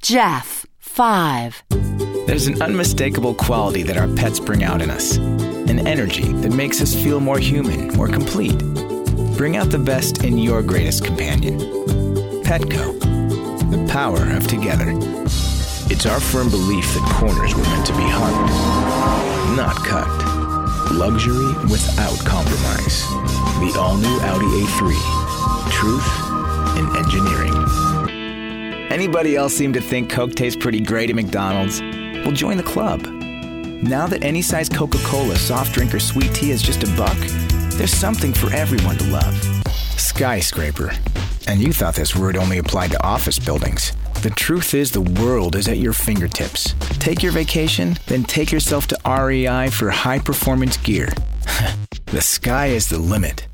Jeff, 5. There's an unmistakable quality that our pets bring out in us. An energy that makes us feel more human, more complete. Bring out the best in your greatest companion. Petco. The power of together. It's our firm belief that corners were meant to be hugged, not cut. Luxury without compromise. The all-new Audi A3. Truth in engineering. Anybody else seem to think Coke tastes pretty great at McDonald's? Well, join the club. Now that any size Coca-Cola, soft drink, or sweet tea is just $1, there's something for everyone to love. Skyscraper. And you thought this word only applied to office buildings. The truth is the world is at your fingertips. Take your vacation, then take yourself to REI for high-performance gear. The sky is the limit.